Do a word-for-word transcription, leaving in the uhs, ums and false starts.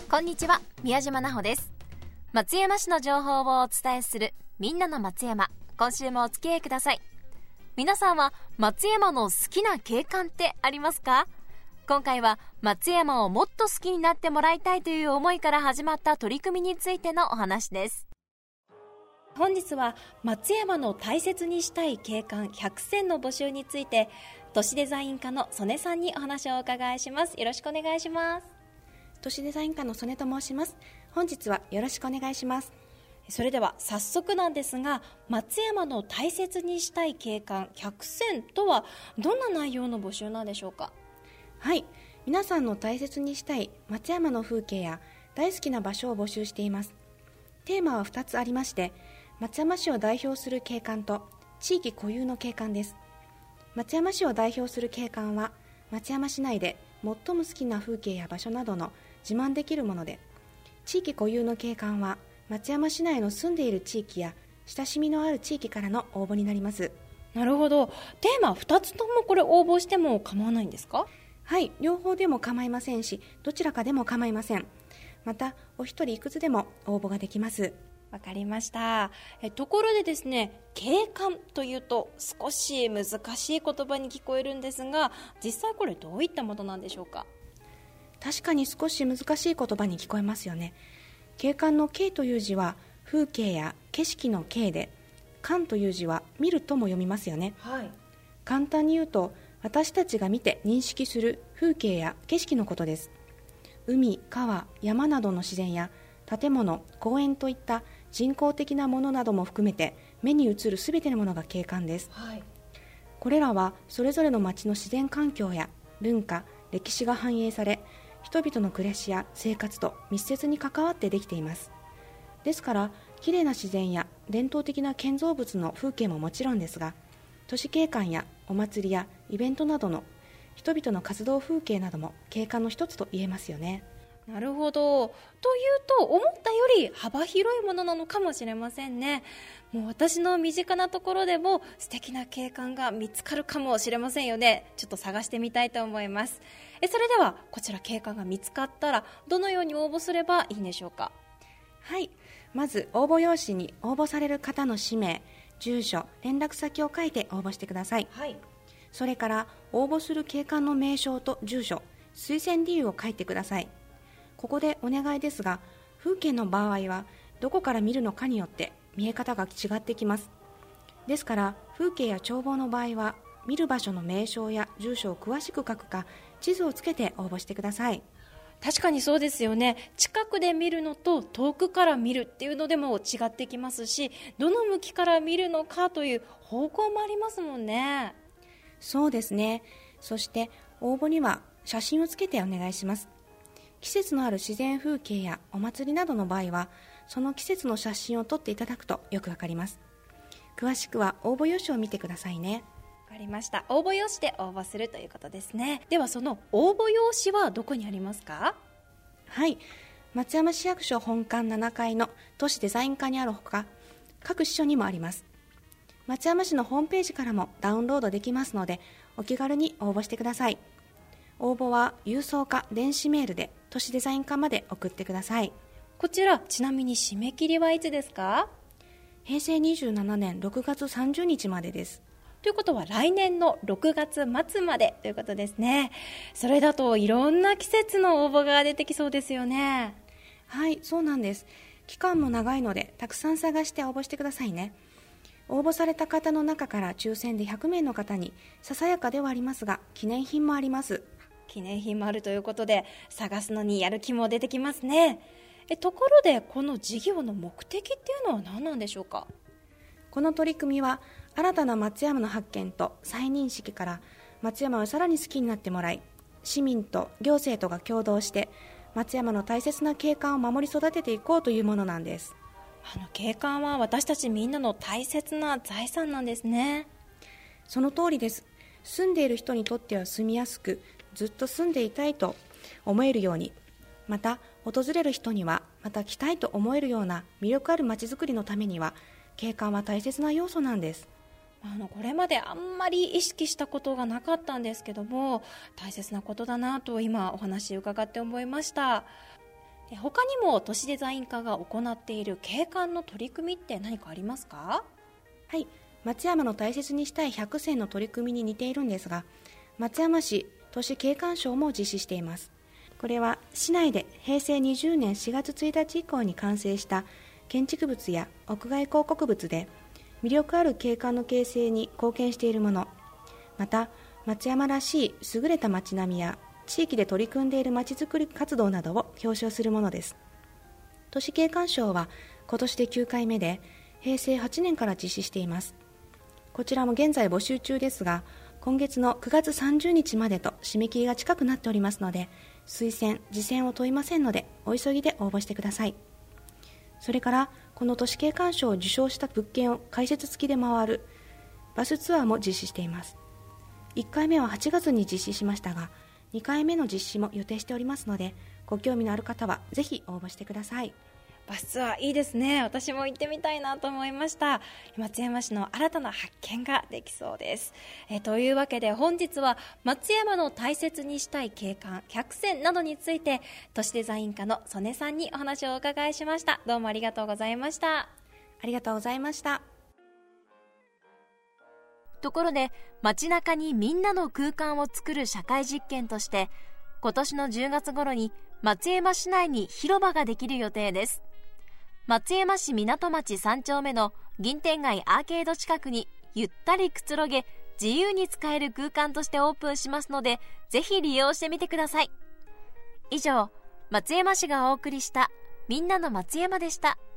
こんにちは、宮島奈穂です。松山市の情報をお伝えするみんなの松山。今週もお付き合いください。皆さんは松山の好きな景観ってありますか？今回は松山をもっと好きになってもらいたいという思いから始まった取り組みについてのお話です。本日は松山の大切にしたい景観ひゃく選の募集について、都市デザイン科の曽根さんにお話をお伺いします。よろしくお願いします。 都市デザイン科の曽根と申します。本日はよろしくお願いします。 それでは早速なんですが、松山の大切にしたい景観ひゃく選とはどんな内容の募集なんでしょうか？ はい、皆さんの大切にしたい松山の風景や大好きな場所を募集しています。テーマはふたつありまして、松山市を代表する景観と地域固有の景観です。松山市を代表する景観は、松山市内で最も好きな風景や場所などの自慢できるもので、地域固有の景観は松山市内の住んでいる地域や親しみのある地域からの応募になります。 なるほど。テーマふたつともこれ応募しても構わないんですか？ はい、両方でも構いませんし、どちらかでも構いません。またお一人いくつでも応募ができます。 わかりました。えところでですね、景観というと少し難しい言葉に聞こえるんですが、実際これどういったものなんでしょうか？ 確かに少し難しい言葉に聞こえますよね。景観の景という字は風景や景色の景で、観という字は見るとも読みますよね。 はい、 簡単に言うと、私たちが見て認識する風景や景色のことです。海、川、山などの自然や建物、公園といった人工的なものなども含めて目に映るすべてのものが景観です。 はい、 これらはそれぞれの町の自然環境や文化、歴史が反映され、人々の暮らしや生活と密接に関わってできています。ですから、きれいな自然や伝統的な建造物の風景ももちろんですが、都市景観やお祭りやイベントなどの人々の活動風景なども景観の一つと言えますよね。 なるほど。というと、思ったより幅広いものなのかもしれませんね。もう私の身近なところでも素敵な景観が見つかるかもしれませんよね。ちょっと探してみたいと思います。えそれではこちら景観が見つかったらどのように応募すればいいんでしょうか？ はい、まず応募用紙に応募される方の氏名、住所、連絡先を書いて応募してください。 はい、 それから応募する景観の名称と住所、推薦理由を書いてください。ここでお願いですが、風景の場合はどこから見るのかによって見え方が違ってきます。ですから風景や眺望の場合は、見る場所の名称や住所を詳しく書くか、地図をつけて応募してください。 確かにそうですよね。近くで見るのと遠くから見るっていうのでも違ってきますし、どの向きから見るのかという方向もありますもんね。 そうですね。そして応募には写真をつけてお願いします。季節のある自然風景やお祭りなどの場合は、その季節の写真を撮っていただくとよくわかります。詳しくは応募用紙を見てくださいね。 わかりました。応募用紙で応募するということですね。ではその応募用紙はどこにありますか？ はい、松山市役所本館ななかいの都市デザイン課にあるほか、各支所にもあります。松山市のホームページからもダウンロードできますので、お気軽に応募してください。応募は郵送か電子メールで都市デザイン課まで送ってください。 こちらちなみに締め切りはいつですか？ へいせいにじゅうななねんろくがつさんじゅうにちまでです。 ということは来年のろくがつ末までということですね。それだといろんな季節の応募が出てきそうですよね。 はい、そうなんです。期間も長いので、たくさん探して応募してくださいね。応募された方の中から抽選でひゃくめいの方に、ささやかではありますが記念品もあります。 記念品もあるということで、探すのにやる気も出てきますね。えところで、この事業の目的っていうのは何なんでしょうか？ この取り組みは、新たな松山の発見と再認識から松山をさらに好きになってもらい、市民と行政とが共同して松山の大切な景観を守り育てていこうというものなんです。 あの景観は私たちみんなの大切な財産なんですね。 その通りです。住んでいる人にとっては住みやすく、ずっと住んでいたいと思えるように、また訪れる人にはまた来たいと思えるような魅力ある街づくりのためには、景観は大切な要素なんです。 あのこれまであんまり意識したことがなかったんですけども、大切なことだなと今お話伺って思いました。 他にも都市デザイン課が行っている景観の取り組みって何かありますか？ はい、松山の大切にしたいひゃく選の取り組みに似ているんですが、松山市都市景観賞も実施しています。これは市内でへいせいにじゅうねんしがつついたち以降に完成した建築物や屋外広告物で魅力ある景観の形成に貢献しているもの、また松山らしい優れた街並みや地域で取り組んでいる街づくり活動などを表彰するものです。都市景観賞は今年できゅうかいめでへいせいはちねんから実施しています。こちらも現在募集中ですが、今月のくがつさんじゅうにちまでと締め切りが近くなっておりますので、推薦・次薦を問いませんのでお急ぎで応募してください。それからこの都市景観賞を受賞した物件を解説付きで回るバスツアーも実施しています。いっかいめははちがつに実施しましたが、にかいめの実施も予定しておりますので、ご興味のある方はぜひ応募してください。 バスツアーいいですね。私も行ってみたいなと思いました。松山市の新たな発見ができそうです。えというわけで本日は松山の大切にしたい景観ひゃく選などについて都市デザイン課の曽根さんにお話をお伺いしました。どうもありがとうございました。 ありがとうございました。 ところで街中にみんなの空間を作る社会実験として今年のじゅうがつ頃に松山市内に広場ができる予定です。松山市港町さんちょうめの銀天街アーケード近くにゆったりくつろげ自由に使える空間としてオープンしますので、ぜひ利用してみてください。以上、松山市がお送りしたみんなの松山でした。